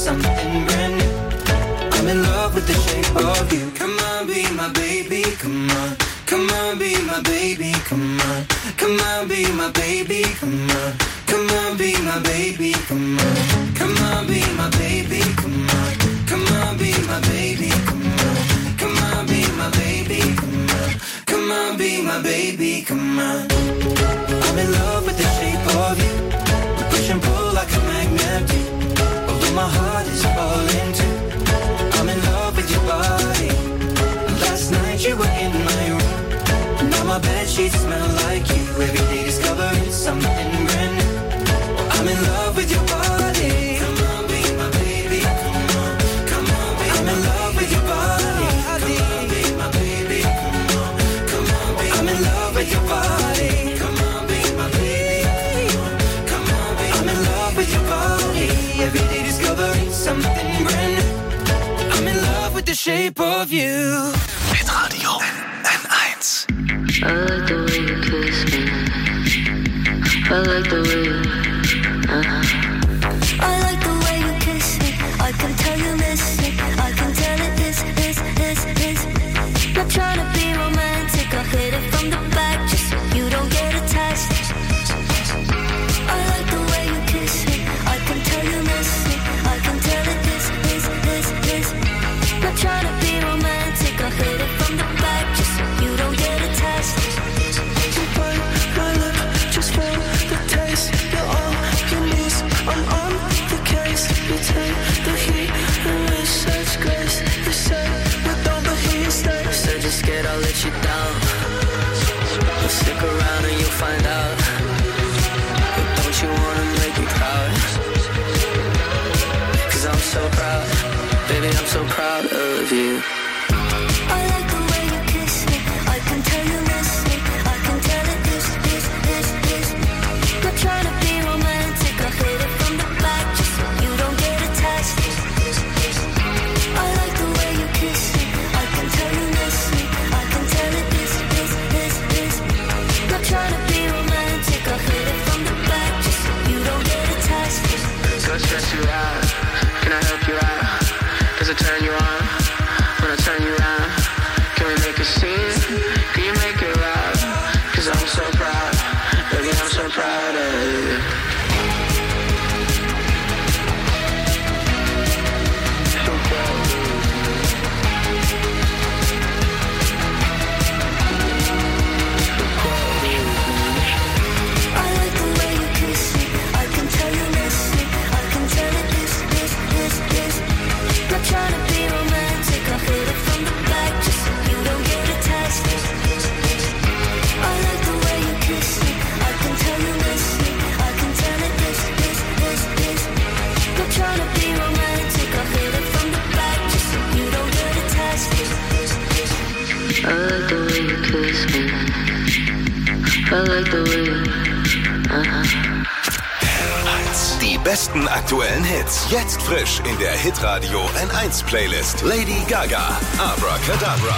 something brand new. I'm in love with the shape of you. Come on, be my baby, come on. Come on, be my baby, come on. Come on, be my baby, come on. Come on, be my baby, come on. Come on, be my baby, come on. Come on, be my baby, come on. Come on, be my baby, come on. Come on, be my baby, come on. I'm in love with the shape of you. We push and pull like a magnet do. Although my heart is falling too. I'm in love with your body. Last night you were in my room. Now my bedsheets smell like you. Every day discovering something brand new. I'm in love with your body. Come on, be my baby. Come on, come on, be I'm in love with your body. Come on, be my baby. Come on, come on, be I'm in love with your body. Come on, be my baby. Come on, come on, be I'm in love with your body. Every day discovering something brand new. I'm in love with the shape of you. Hitradio N eins. I like the way you kiss me. I like the way you, uh-huh. I like the way you kiss me. I can tell you miss it. I can tell it is, is, is, is. Not trying to be romantic. I'll hit it from the back just so you don't get attached. I like the way you kiss me. I can tell you miss it. I can tell it is, is, is, is. Not trying to be romantic. I'll hit it from the back just so you don't get attached. You bite my lip just for the taste. You're on your knees, I'm on the case. You take the heat and wish such grace. You say with all the heat stay. Said you're scared I'll let you down. Well, stick around and you'll find out. But don't you wanna make me proud? Cause I'm so proud. Baby, I'm so proud of you. I like the way you kiss me. I can tell you miss me. I can tell it is, is, is, is. Not trying to be romantic. I'll hit it from the back just so you don't get attached. I like the way you kiss me. I can tell you miss me. I can tell it is, is, is, is. Not trying to be romantic. I'll hit it from the back just so you don't get attached. Go stress you out. Can I help you out? Does it turn you on? When I turn you around, can we make a scene? Can you make it loud? Cause I'm so proud, baby, I'm so proud of you. So proud of you. So proud of you. I like the way you kiss me. I can tell you miss me. I can tell it is, is, is, is. Not trying to be romantic. I'll hit it from the back just so you don't get attached. I like the way you kiss me. I can tell you miss me. I can tell it is, is, is, is. Not trying to be romantic. I'll hit it from the back just so you don't get attached. I like the way you kiss me. I like the way you, uh-huh. Die besten aktuellen Hits. Jetzt frisch in der Hitradio N eins Playlist. Lady Gaga, Abracadabra.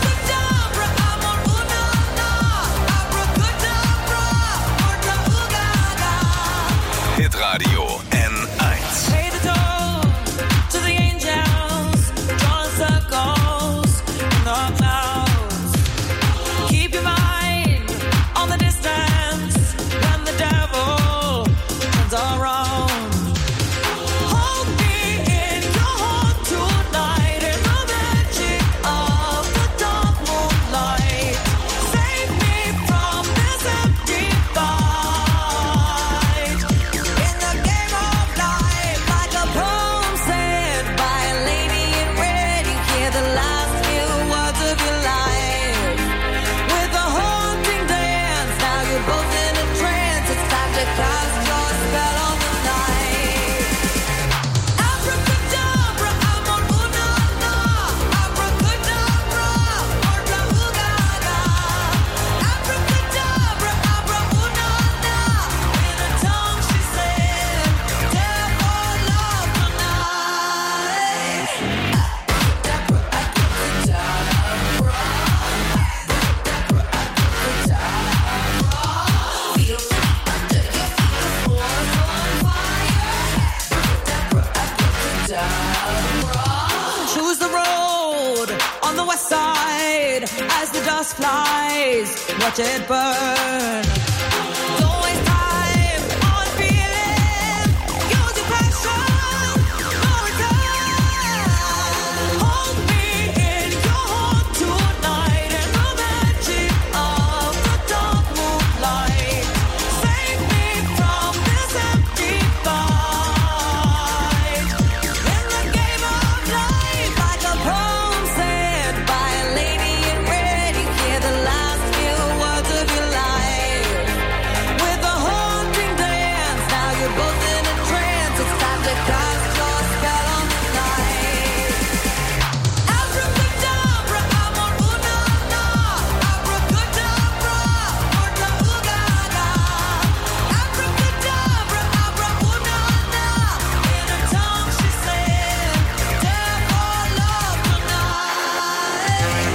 Hitradio N eins. Pay the toll to the angels, drawing circles in the clouds. Keep your mind on the distance when the devil turns around. Hold me in your heart tonight in the magic of the dark moonlight. Save me from this empty fight. In the game of life, like a poem said by a lady in red, you hear the last few words of your life. With a haunting dance, now you're both in a trance. It's time to cast your spell on the dust flies, watch it burn. Don't waste time on feeling, use your passion, no return. Hold me in your heart tonight in the magic of the dark moonlight. Save me from this empty fight. In the game of life, like a poem said by a lady in red, you hear the last few words of your life. With a haunting dance, now you're both in a trance. It's time to cast your spell on the night. Abracadabra, amor, una, na. Abracadabra, orta, ugaga. Abracadabra, abra, una, na. In her tongue she said, "Death or love tonight."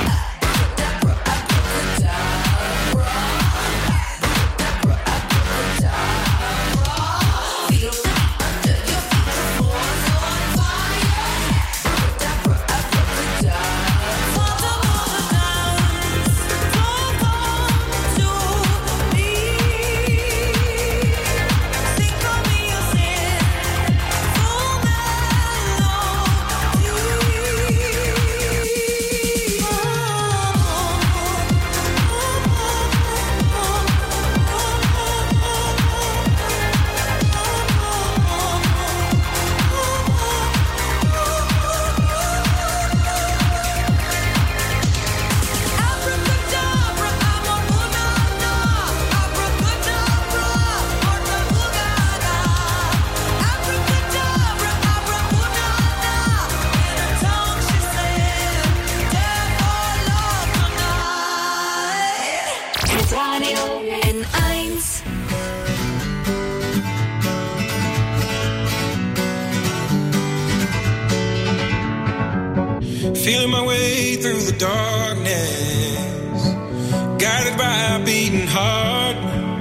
Radio N eins. Feeling my way through the darkness, guided by a beating heart.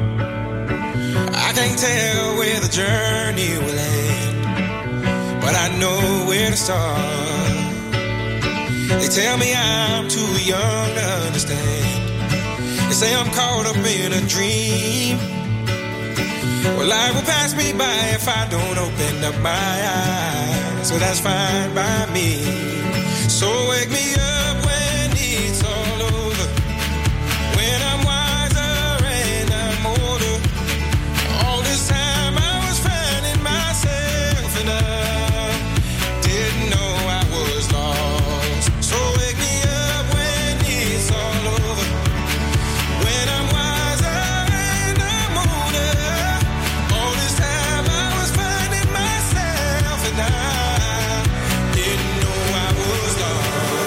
I can't tell where the journey will end, but I know where to start. They tell me I'm too young to understand. They say I'm caught up in a dream. Well, life will pass me by if I don't open up my eyes. So that's fine by me. So wake me up when it's all over, when I'm wiser and I'm older. All this time I was finding myself and I didn't know I was lost. So wake me up when it's all over, when I'm wiser and I'm older. All this time I was finding myself and I didn't know I was lost.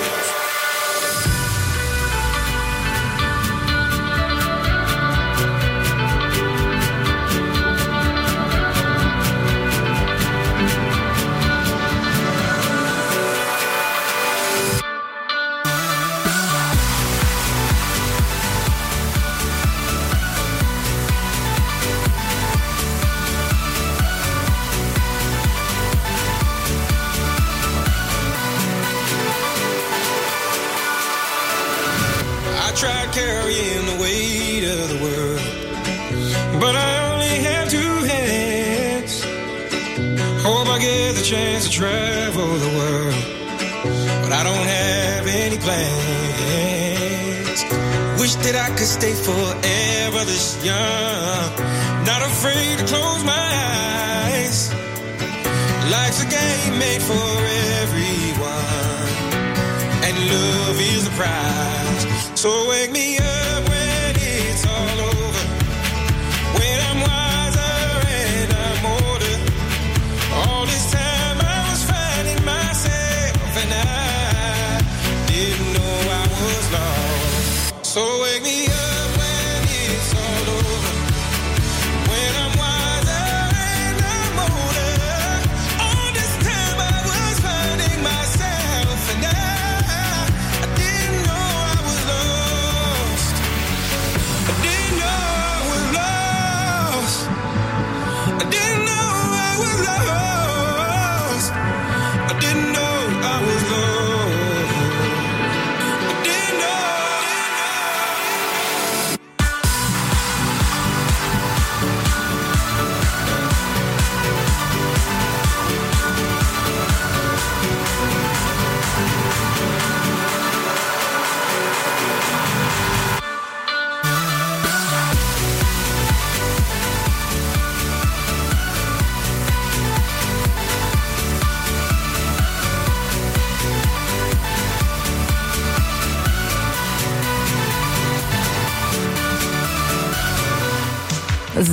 I tried carrying the weight of the world, but I only have two hands. Hope I get the chance to travel the world, but I don't have any plans. Wish that I could stay forever this young, not afraid to close my eyes. Life's a game made for everyone, and love is the prize. So wake me up when it's all over, when I'm wiser and I'm older. All this time I was finding myself and I didn't know I was lost. So wake me up when it's all over, when I'm wiser and I'm older. All this time I was finding myself and I, I didn't know I was lost.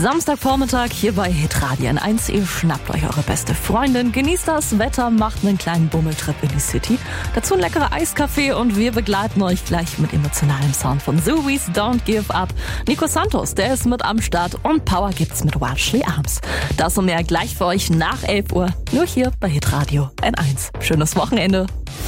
Samstagvormittag hier bei Hitradio N eins. Ihr schnappt euch eure beste Freundin, genießt das Wetter, macht einen kleinen Bummeltrip in die City. Dazu ein leckerer Eiskaffee und wir begleiten euch gleich mit emotionalem Sound von Zooey's Don't Give Up. Nico Santos, der ist mit am Start und Power gibt's mit Watchley Arms. Das und mehr gleich für euch nach elf Uhr, nur hier bei Hitradio N eins. Schönes Wochenende.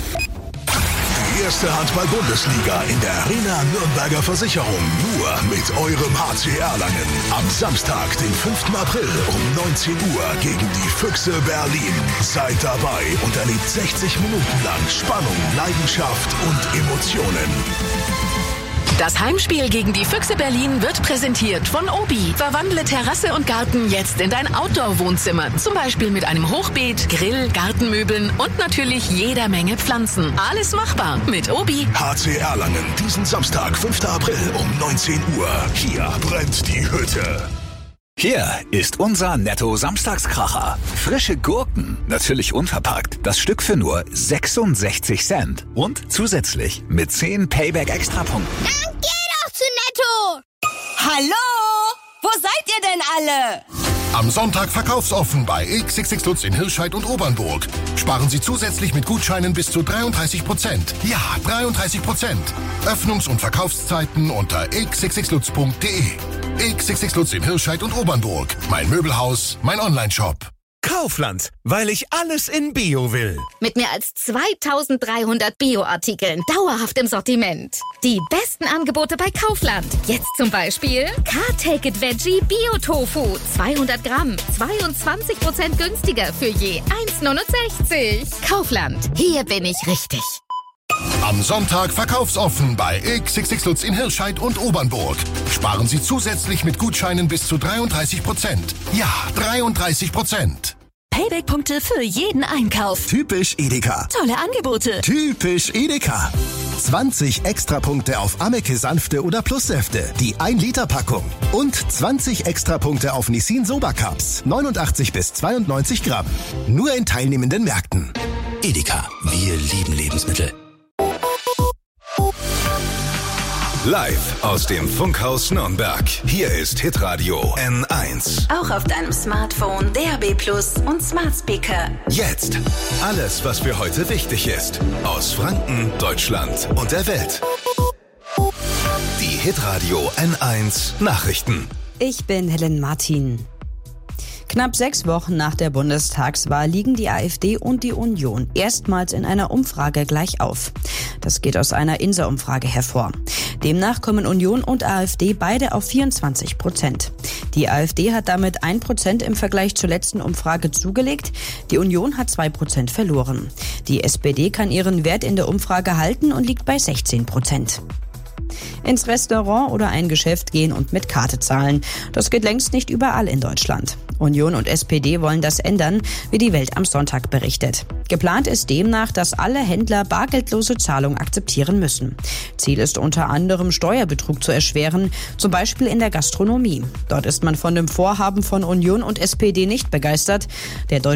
Die erste Handball-Bundesliga in der Arena Nürnberger Versicherung. Nur mit eurem H C Erlangen. Am Samstag, den fünften April um neunzehn Uhr gegen die Füchse Berlin. Seid dabei und erlebt sechzig Minuten lang Spannung, Leidenschaft und Emotionen. Das Heimspiel gegen die Füchse Berlin wird präsentiert von Obi. Verwandle Terrasse und Garten jetzt in dein Outdoor-Wohnzimmer. Zum Beispiel mit einem Hochbeet, Grill, Gartenmöbeln und natürlich jeder Menge Pflanzen. Alles machbar mit Obi. H C Erlangen, diesen Samstag, fünften April um neunzehn Uhr. Hier brennt die Hütte. Hier ist unser Netto-Samstagskracher. Frische Gurken, natürlich unverpackt. Das Stück für nur sechsundsechzig Cent. Und zusätzlich mit zehn Payback-Extrapunkten. Dann geh doch zu Netto! Hallo? Wo seid ihr denn alle? Am Sonntag verkaufsoffen bei X X X Lutz in Hirscheid und Obernburg. Sparen Sie zusätzlich mit Gutscheinen bis zu dreiunddreißig Prozent. Ja, dreiunddreißig Prozent. Öffnungs- und Verkaufszeiten unter x x x lutz punkt d e. X X X Lutz in Hirscheid und Obernburg. Mein Möbelhaus, mein Onlineshop. Kaufland, weil ich alles in Bio will. Mit mehr als zweitausenddreihundert Bio-Artikeln dauerhaft im Sortiment. Die besten Angebote bei Kaufland. Jetzt zum Beispiel Car-Take-It Veggie Bio-Tofu. zweihundert Gramm, zweiundzwanzig Prozent günstiger für je eins neunundsechzig. Kaufland, hier bin ich richtig. Am Sonntag verkaufsoffen bei X X X Lutz in Hirscheid und Obernburg. Sparen Sie zusätzlich mit Gutscheinen bis zu dreiunddreißig Prozent. Ja, dreiunddreißig Prozent. Payback-Punkte für jeden Einkauf. Typisch Edeka. Tolle Angebote. Typisch Edeka. zwanzig Extrapunkte auf Ameke Sanfte oder Plussäfte. Die ein Liter Packung. Und zwanzig Extrapunkte auf Nissin Soba Cups. neunundachtzig bis zweiundneunzig Gramm. Nur in teilnehmenden Märkten. Edeka, wir lieben Lebensmittel. Live aus dem Funkhaus Nürnberg. Hier ist Hitradio N eins. Auch auf deinem Smartphone, D A B Plus und Smart Speaker. Jetzt alles, was für heute wichtig ist. Aus Franken, Deutschland und der Welt. Die Hitradio N eins Nachrichten. Ich bin Helen Martin. Knapp sechs Wochen nach der Bundestagswahl liegen die AfD und die Union erstmals in einer Umfrage gleich auf. Das geht aus einer Insa-Umfrage hervor. Demnach kommen Union und AfD beide auf vierundzwanzig Prozent. Die AfD hat damit ein Prozent im Vergleich zur letzten Umfrage zugelegt. Die Union hat zwei Prozent verloren. Die S P D kann ihren Wert in der Umfrage halten und liegt bei sechzehn Prozent. Ins Restaurant oder ein Geschäft gehen und mit Karte zahlen. Das geht längst nicht überall in Deutschland. Union und S P D wollen das ändern, wie die Welt am Sonntag berichtet. Geplant ist demnach, dass alle Händler bargeldlose Zahlung akzeptieren müssen. Ziel ist unter anderem, Steuerbetrug zu erschweren, zum Beispiel in der Gastronomie. Dort ist man von dem Vorhaben von Union und S P D nicht begeistert. Der